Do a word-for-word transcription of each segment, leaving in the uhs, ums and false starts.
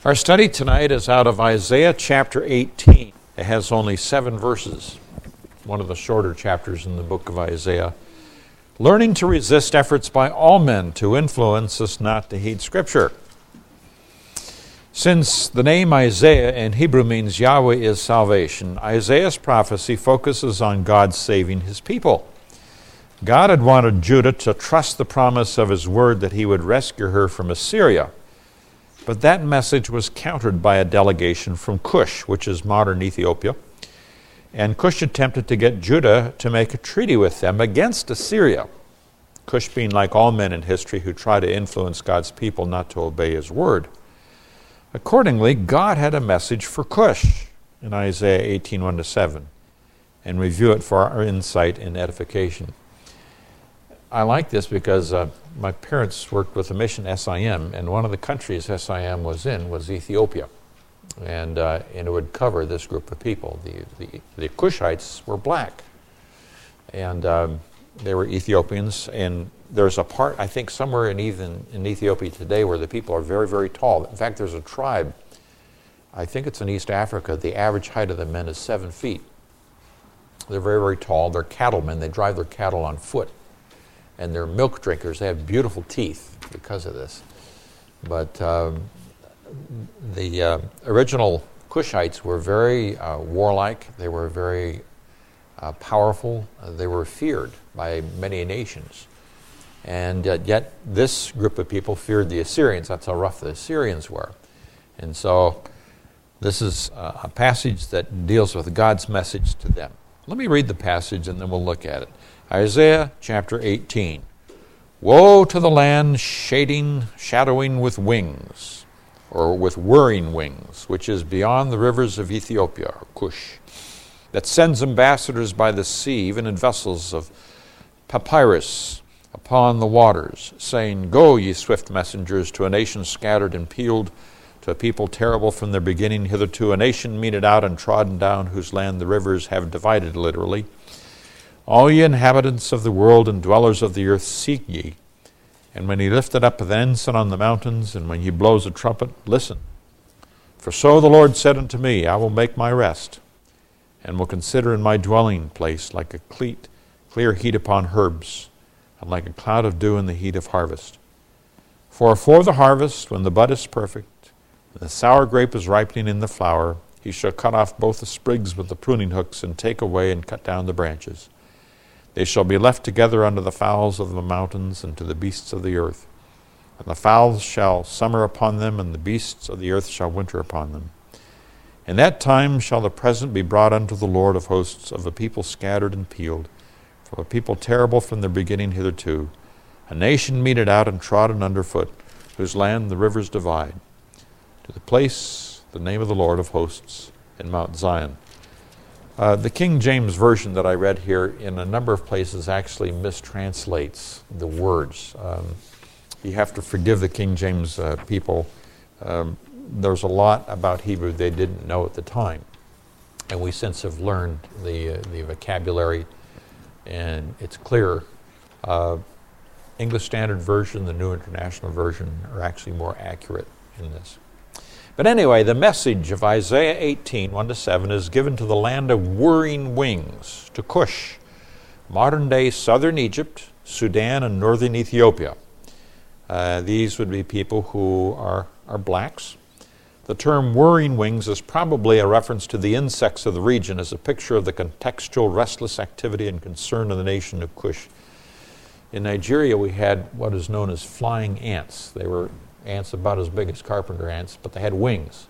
Our study tonight is out of Isaiah chapter eighteen. It has only seven verses, one of the shorter chapters in the book of Isaiah. Learning to resist efforts by all men to influence us not to heed Scripture. Since the name Isaiah in Hebrew means Yahweh is salvation, Isaiah's prophecy focuses on God saving his people. God had wanted Judah to trust the promise of his word that he would rescue her from Assyria. But that message was countered by a delegation from Cush, which is modern Ethiopia. And Cush attempted to get Judah to make a treaty with them against Assyria. Cush being like all men in history who try to influence God's people not to obey his word. Accordingly, God had a message for Cush in Isaiah eighteen, one to seven. And review it for our insight and edification. I like this because uh, my parents worked with the mission S I M, and one of the countries S I M was in was Ethiopia. And, uh, and it would cover this group of people. The, the, the Cushites were black. And um, they were Ethiopians. And there's a part, I think, somewhere in, even in Ethiopia today where the people are very, very tall. In fact, there's a tribe, I think it's in East Africa, the average height of the men is seven feet. They're very, very tall. They're cattlemen. They drive their cattle on foot. And they're milk drinkers. They have beautiful teeth because of this. But um, the uh, original Cushites were very uh, warlike. They were very uh, powerful. Uh, they were feared by many nations. And uh, yet this group of people feared the Assyrians. That's how rough the Assyrians were. And so this is uh, a passage that deals with God's message to them. Let me read the passage and then we'll look at it. Isaiah chapter eighteen. Woe to the land shading, shadowing with wings, or with whirring wings, which is beyond the rivers of Ethiopia, or Cush, that sends ambassadors by the sea, even in vessels of papyrus, upon the waters, saying, Go, ye swift messengers, to a nation scattered and peeled, to a people terrible from their beginning hitherto, a nation meted out and trodden down, whose land the rivers have divided, literally. All ye inhabitants of the world and dwellers of the earth, seek ye. And when he lifted up the ensign on the mountains, and when he blows a trumpet, listen. For so the Lord said unto me, I will make my rest, and will consider in my dwelling place like a cleat, clear heat upon herbs, and like a cloud of dew in the heat of harvest. For for the harvest, when the bud is perfect, and the sour grape is ripening in the flower, he shall cut off both the sprigs with the pruning hooks, and take away and cut down the branches. They shall be left together unto the fowls of the mountains and to the beasts of the earth. And the fowls shall summer upon them, and the beasts of the earth shall winter upon them. In that time shall the present be brought unto the Lord of hosts of a people scattered and peeled, from a people terrible from their beginning hitherto, a nation meted out and trodden underfoot, whose land the rivers divide, to the place, the name of the Lord of hosts, in Mount Zion. Uh, the King James Version that I read here in a number of places actually mistranslates the words. Um, you have to forgive the King James uh, people. Um, there's a lot about Hebrew they didn't know at the time. And we since have learned the, uh, the vocabulary, and it's clear. Uh, English Standard Version, the New International Version are actually more accurate in this. But anyway, the message of Isaiah eighteen, one to seven is given to the land of whirring wings, to Cush, modern-day southern Egypt, Sudan, and northern Ethiopia. Uh, these would be people who are, are blacks. The term whirring wings is probably a reference to the insects of the region as a picture of the contextual restless activity and concern of the nation of Cush. In Nigeria, we had what is known as flying ants. They were ants about as big as carpenter ants, but they had wings.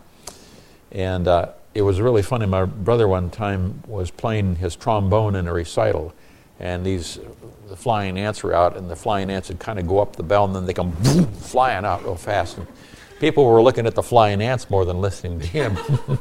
And uh, it was really funny. My brother one time was playing his trombone in a recital, and these the flying ants were out, and the flying ants would kind of go up the bell, and then they come boom, flying out real fast. And people were looking at the flying ants more than listening to him.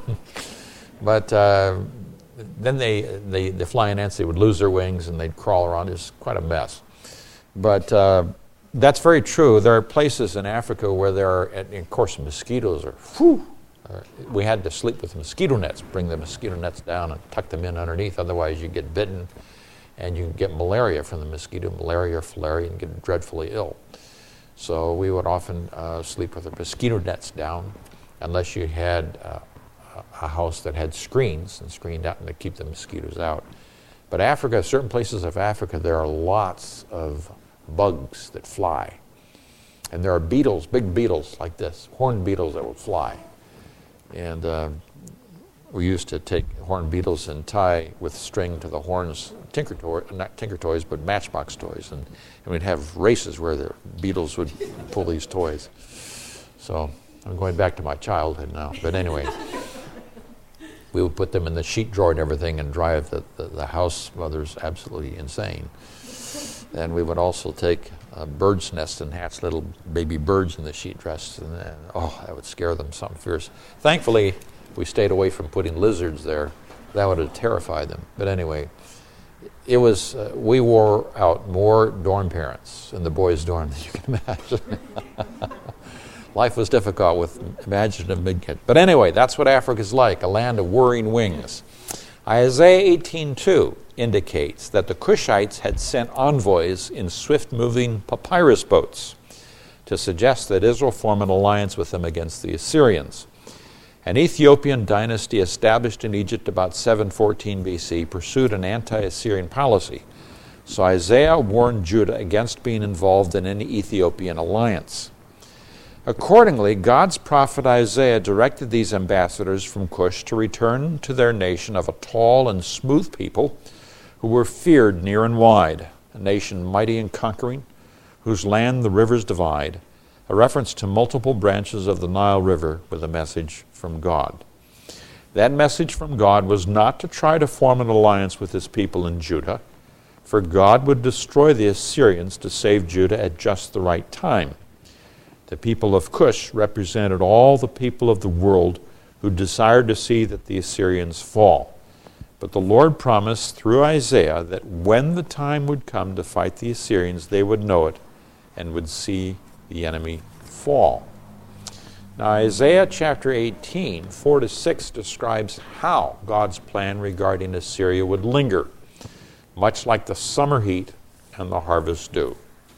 But uh, then they, they, the flying ants, they would lose their wings, and they'd crawl around. It was quite a mess. But uh, that's very true. There are places in Africa where there are, and of course, mosquitoes are, whew, uh, we had to sleep with mosquito nets, bring the mosquito nets down and tuck them in underneath. Otherwise, you get bitten and you get malaria from the mosquito, malaria or filariae, and get dreadfully ill. So we would often uh, sleep with the mosquito nets down. unless you had uh, a house that had screens and screened out and to keep the mosquitoes out. But Africa, certain places of Africa, there are lots of bugs that fly. And there are beetles, big beetles like this, horned beetles that will fly. And uh, we used to take horned beetles and tie with string to the horns, tinker toy, not tinker toys, but matchbox toys. And, and we'd have races where the beetles would pull these toys. So I'm going back to my childhood now. But anyway, we would put them in the sheet drawer and everything and drive the, the, the house mothers absolutely insane. And we would also take a bird's nest and hatch little baby birds in the sheet dress. And then, oh, that would scare them something fierce. Thankfully, we stayed away from putting lizards there. That would have terrified them. But anyway, it was, uh, we wore out more dorm parents in the boys' dorm than you can imagine. Life was difficult with imaginative midget. But anyway, that's what Africa's like, a land of whirring wings. Isaiah eighteen two indicates that the Cushites had sent envoys in swift-moving papyrus boats to suggest that Israel form an alliance with them against the Assyrians. An Ethiopian dynasty established in Egypt about seven fourteen B C pursued an anti-Assyrian policy. So Isaiah warned Judah against being involved in any Ethiopian alliance. Accordingly, God's prophet Isaiah directed these ambassadors from Cush to return to their nation of a tall and smooth people who were feared near and wide, a nation mighty and conquering, whose land the rivers divide, a reference to multiple branches of the Nile River with a message from God. That message from God was not to try to form an alliance with his people in Judah, for God would destroy the Assyrians to save Judah at just the right time. The people of Cush represented all the people of the world who desired to see that the Assyrians fall. But the Lord promised through Isaiah that when the time would come to fight the Assyrians, they would know it and would see the enemy fall. Now, Isaiah chapter eighteen, four to six describes how God's plan regarding Assyria would linger, much like the summer heat and the harvest dew.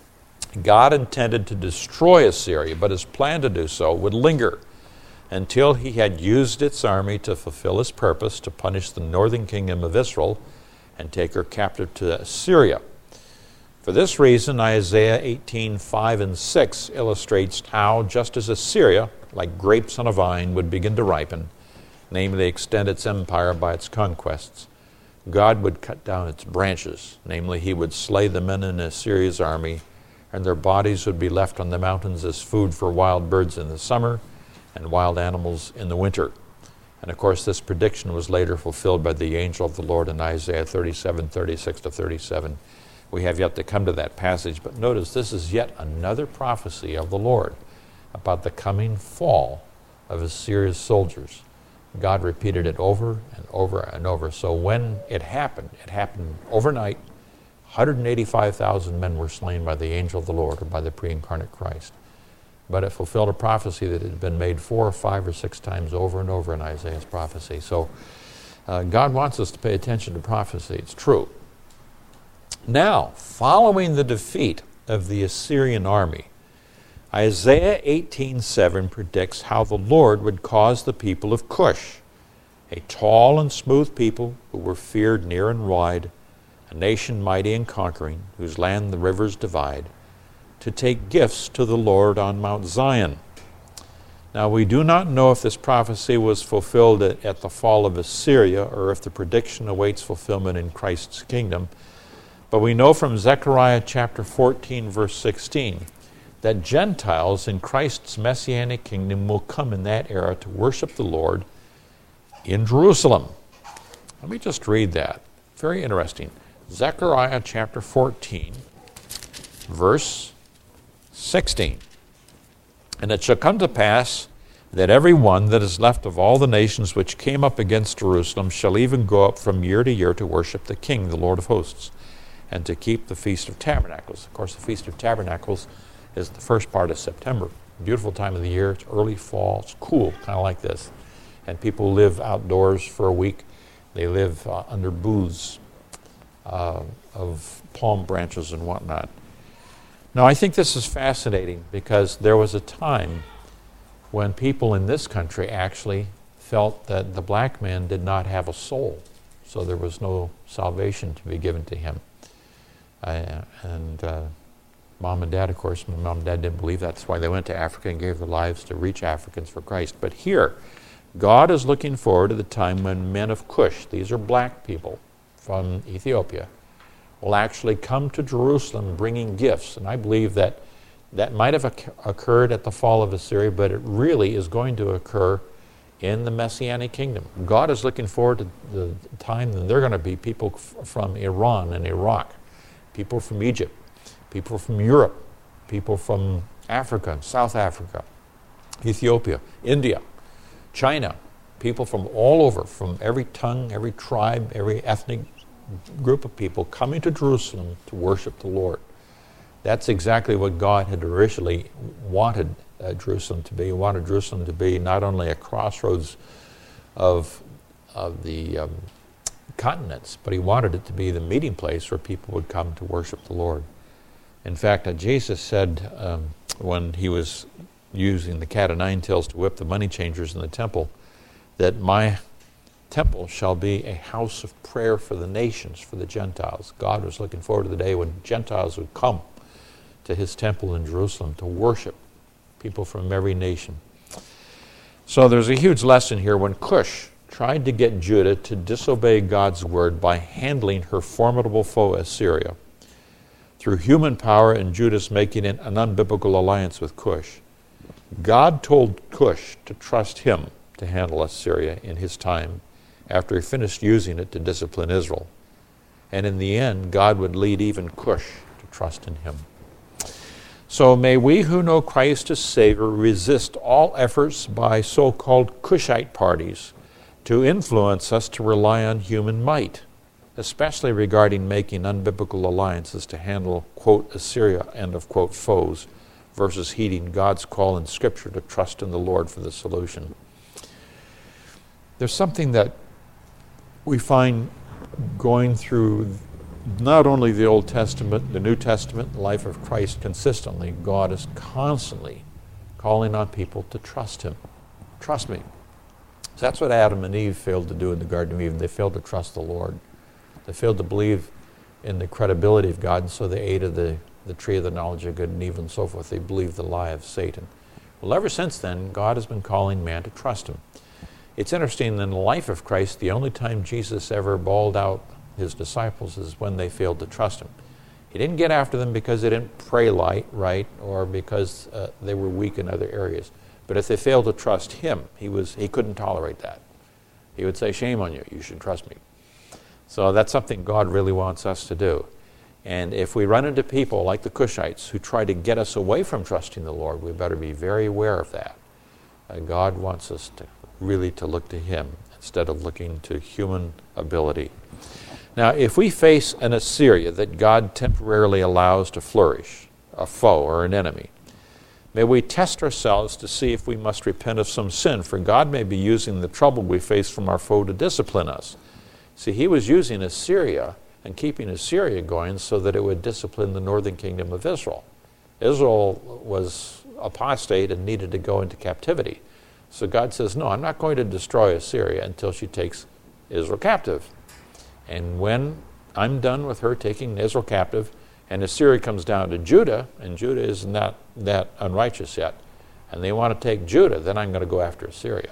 God intended to destroy Assyria, but his plan to do so would linger until he had used its army to fulfill his purpose to punish the northern kingdom of Israel and take her captive to Assyria. For this reason, Isaiah eighteen, five and six illustrates how, just as Assyria, like grapes on a vine, would begin to ripen, namely extend its empire by its conquests, God would cut down its branches, namely he would slay the men in Assyria's army, and their bodies would be left on the mountains as food for wild birds in the summer and wild animals in the winter. And of course, this prediction was later fulfilled by the angel of the Lord in Isaiah thirty-seven, thirty-six to thirty-seven. We have yet to come to that passage, but notice this is yet another prophecy of the Lord about the coming fall of Assyria's soldiers. God repeated it over and over and over. So when it happened, it happened overnight. one hundred eighty-five thousand men were slain by the angel of the Lord or by the pre-incarnate Christ. But it fulfilled a prophecy that had been made four or five or six times over and over in Isaiah's prophecy. So uh, God wants us to pay attention to prophecy. It's true. Now, following the defeat of the Assyrian army, Isaiah eighteen seven predicts how the Lord would cause the people of Cush, a tall and smooth people who were feared near and wide, a nation mighty and conquering, whose land the rivers divide, to take gifts to the Lord on Mount Zion. Now, we do not know if this prophecy was fulfilled at, at the fall of Assyria or if the prediction awaits fulfillment in Christ's kingdom. But we know from Zechariah chapter fourteen, verse sixteen, that Gentiles in Christ's messianic kingdom will come in that era to worship the Lord in Jerusalem. Let me just read that. Very interesting. Zechariah chapter fourteen, verse sixteen. And it shall come to pass that every one that is left of all the nations which came up against Jerusalem shall even go up from year to year to worship the King, the Lord of hosts, and to keep the Feast of Tabernacles. Of course, the Feast of Tabernacles is the first part of September. Beautiful time of the year. It's early fall. It's cool, kind of like this. And people live outdoors for a week. They live uh, under booths uh, of palm branches and whatnot. Now, I think this is fascinating because there was a time when people in this country actually felt that the black man did not have a soul, so there was no salvation to be given to him. Uh, and uh, mom and dad, of course, my mom and dad didn't believe that. That's why they went to Africa and gave their lives to reach Africans for Christ. But here, God is looking forward to the time when men of Cush, these are black people from Ethiopia, will actually come to Jerusalem bringing gifts. And I believe that that might have occurred at the fall of Assyria, but it really is going to occur in the Messianic kingdom. God is looking forward to the time when there are going to be people f- from Iran and Iraq, people from Egypt, people from Europe, people from Africa, South Africa, Ethiopia, India, China, people from all over, from every tongue, every tribe, every ethnic group of people coming to Jerusalem to worship the Lord. That's exactly what God had originally wanted uh, Jerusalem to be. He wanted Jerusalem to be not only a crossroads of, of the um, continents, but he wanted it to be the meeting place where people would come to worship the Lord. In fact, uh, Jesus said um, when he was using the cat o' nine tails to whip the money changers in the temple, that my temple shall be a house of prayer for the nations, for the Gentiles. God was looking forward to the day when Gentiles would come to his temple in Jerusalem to worship, people from every nation. So there's a huge lesson here. When Cush tried to get Judah to disobey God's word by handling her formidable foe Assyria, through human power and Judah's making an unbiblical alliance with Cush, God told Cush to trust him to handle Assyria in his time after he finished using it to discipline Israel. And in the end, God would lead even Cush to trust in him. So may we who know Christ as Savior resist all efforts by so-called Cushite parties to influence us to rely on human might, especially regarding making unbiblical alliances to handle, quote, Assyria, end of quote, foes, versus heeding God's call in Scripture to trust in the Lord for the solution. There's something that we find going through not only the Old Testament, the New Testament, the life of Christ consistently. God is constantly calling on people to trust him. Trust me. So that's what Adam and Eve failed to do in the Garden of Eden. They failed to trust the Lord. They failed to believe in the credibility of God, and so they ate of the, the tree of the knowledge of good and evil and so forth. They believed the lie of Satan. Well, ever since then, God has been calling man to trust him. It's interesting, in the life of Christ, the only time Jesus ever bawled out his disciples is when they failed to trust him. He didn't get after them because they didn't pray light, right, or because uh, they were weak in other areas. But if they failed to trust him, he was he couldn't tolerate that. He would say, shame on you, you should trust me. So that's something God really wants us to do. And if we run into people like the Cushites who try to get us away from trusting the Lord, we better be very aware of that. Uh, God wants us to really to look to him instead of looking to human ability. Now, if we face an Assyria that God temporarily allows to flourish, a foe or an enemy, may we test ourselves to see if we must repent of some sin, for God may be using the trouble we face from our foe to discipline us. See, he was using Assyria and keeping Assyria going so that it would discipline the northern kingdom of Israel. Israel was apostate and needed to go into captivity. So God says, no, I'm not going to destroy Assyria until she takes Israel captive. And when I'm done with her taking Israel captive, and Assyria comes down to Judah, and Judah is not that unrighteous yet, and they want to take Judah, then I'm going to go after Assyria.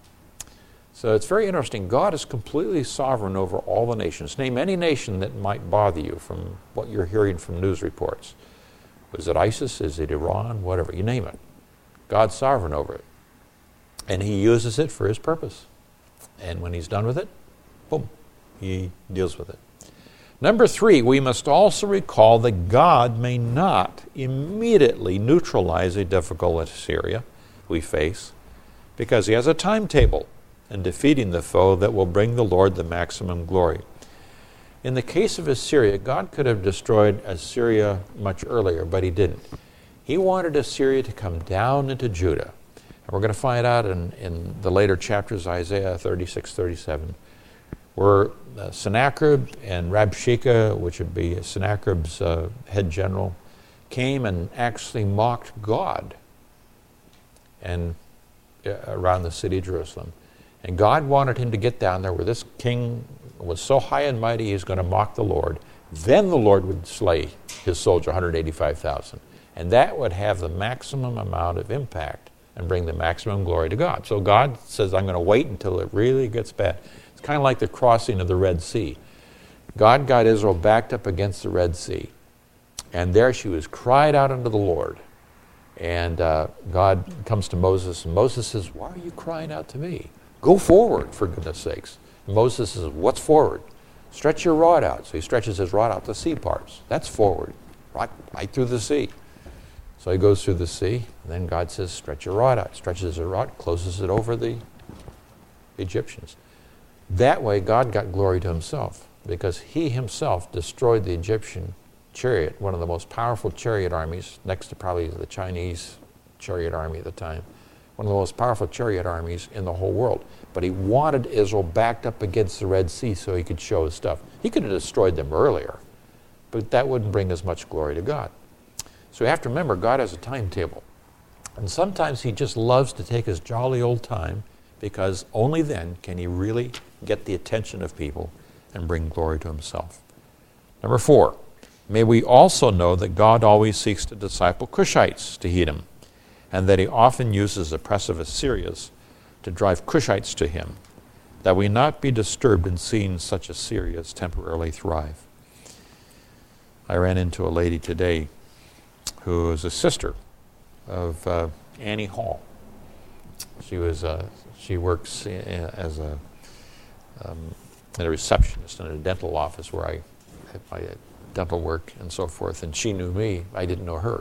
So it's very interesting. God is completely sovereign over all the nations. Name any nation that might bother you from what you're hearing from news reports. Is it ISIS? Is it Iran? Whatever. You name it. God's sovereign over it. And he uses it for his purpose. And when he's done with it, boom, he deals with it. Number three, we must also recall that God may not immediately neutralize a difficult Assyria we face, because he has a timetable in defeating the foe that will bring the Lord the maximum glory. In the case of Assyria, God could have destroyed Assyria much earlier, but he didn't. He wanted Assyria to come down into Judah. And we're going to find out in, in the later chapters, Isaiah thirty-six, thirty-seven, where uh, Sennacherib and Rabshakeh, which would be Sennacherib's uh, head general, came and actually mocked God. And uh, around the city of Jerusalem. And God wanted him to get down there where this king was so high and mighty he was going to mock the Lord. Then the Lord would slay his soldier, one hundred eighty-five thousand. And that would have the maximum amount of impact and bring the maximum glory to God. So God says, I'm going to wait until it really gets bad. It's kind of like the crossing of the Red Sea. God got Israel backed up against the Red Sea. And there she was cried out unto the Lord. And uh, God comes to Moses, and Moses says, why are you crying out to me? Go forward, for goodness sakes. And Moses says, what's forward? Stretch your rod out. So he stretches his rod out, the sea parts. That's forward, right, right through the sea. So he goes through the sea, and then God says, stretch your rod out. Stretches his rod, closes it over the Egyptians. That way, God got glory to himself, because he himself destroyed the Egyptian chariot, one of the most powerful chariot armies, next to probably the Chinese chariot army at the time, one of the most powerful chariot armies in the whole world. But he wanted Israel backed up against the Red Sea so he could show his stuff. He could have destroyed them earlier, but that wouldn't bring as much glory to God. So you have to remember, God has a timetable. And sometimes he just loves to take his jolly old time, because only then can he really get the attention of people and bring glory to himself. Number four, may we also know that God always seeks to disciple Cushites to heed him, and that he often uses the press of Assyrians to drive Cushites to him, that we not be disturbed in seeing such Assyrians temporarily thrive. I ran into a lady today who is a sister of uh, Annie Hall. She was uh, she works as a um, a receptionist in a dental office where I had my dental work and so forth. And she knew me. I didn't know her,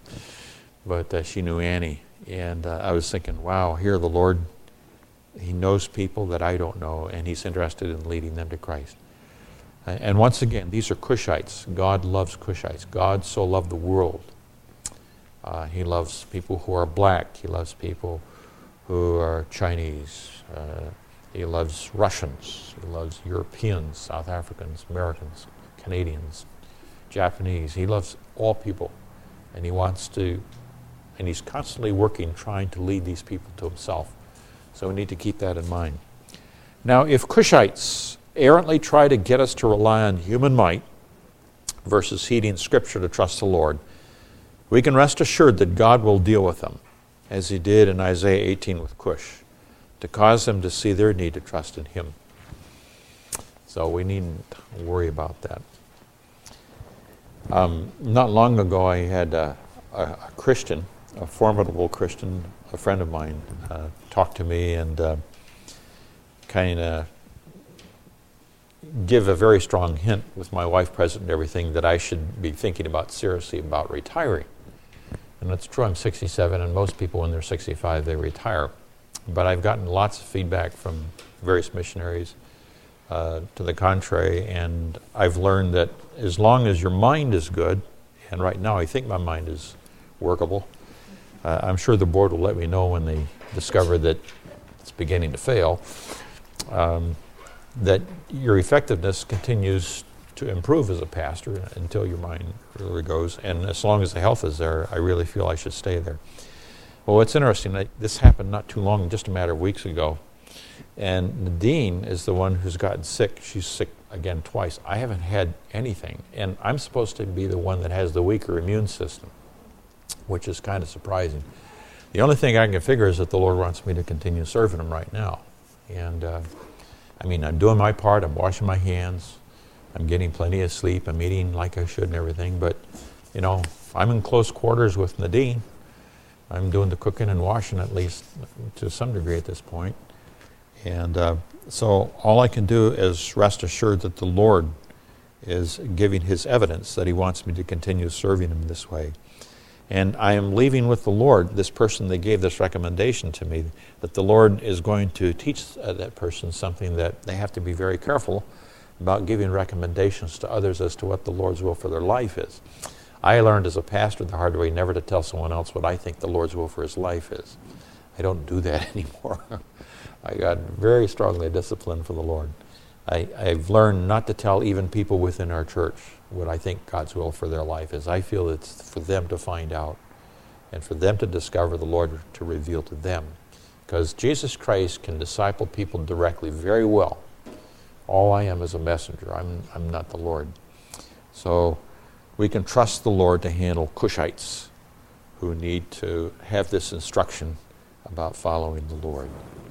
but uh, she knew Annie. And uh, I was thinking, wow, here the Lord, he knows people that I don't know, and he's interested in leading them to Christ. And once again, these are Cushites. God loves Cushites. God so loved the world. Uh, he loves people who are black. He loves people who are Chinese. Uh, he loves Russians. He loves Europeans, South Africans, Americans, Canadians, Japanese. He loves all people. And he wants to, and he's constantly working, trying to lead these people to himself. So we need to keep that in mind. Now, if Cushites errantly try to get us to rely on human might versus heeding Scripture to trust the Lord, we can rest assured that God will deal with them, as he did in Isaiah eighteen with Cush, to cause them to see their need to trust in him. So we needn't worry about that. Um, not long ago, I had a, a, a Christian, a formidable Christian, a friend of mine, uh, talk to me and uh, kind of give a very strong hint, with my wife present and everything, that I should be thinking about seriously about retiring. And that's true, I'm sixty-seven, and most people when they're sixty-five, they retire. But I've gotten lots of feedback from various missionaries uh, to the contrary, and I've learned that as long as your mind is good, and right now I think my mind is workable, uh, I'm sure the board will let me know when they discover that it's beginning to fail, um, that your effectiveness continues to improve as a pastor until your mind really goes. And as long as the health is there, I really feel I should stay there. Well, what's interesting, I, this happened not too long, just a matter of weeks ago. And Nadine is the one who's gotten sick. She's sick again twice. I haven't had anything. And I'm supposed to be the one that has the weaker immune system, which is kind of surprising. The only thing I can figure is that the Lord wants me to continue serving him right now. And uh, I mean, I'm doing my part. I'm washing my hands. I'm getting plenty of sleep. I'm eating like I should and everything. But, you know, I'm in close quarters with Nadine. I'm doing the cooking and washing, at least to some degree at this point. And uh, so all I can do is rest assured that the Lord is giving his evidence that he wants me to continue serving him this way. And I am leaving with the Lord, this person that gave this recommendation to me, that the Lord is going to teach uh, that person something, that they have to be very careful about giving recommendations to others as to what the Lord's will for their life is. I learned as a pastor the hard way never to tell someone else what I think the Lord's will for his life is. I don't do that anymore. I got very strongly disciplined for the Lord. I, I've learned not to tell even people within our church what I think God's will for their life is. I feel it's for them to find out and for them to discover, the Lord to reveal to them. Because Jesus Christ can disciple people directly very well. All I am is a messenger. I'm, I'm not the Lord. So we can trust the Lord to handle Cushites who need to have this instruction about following the Lord.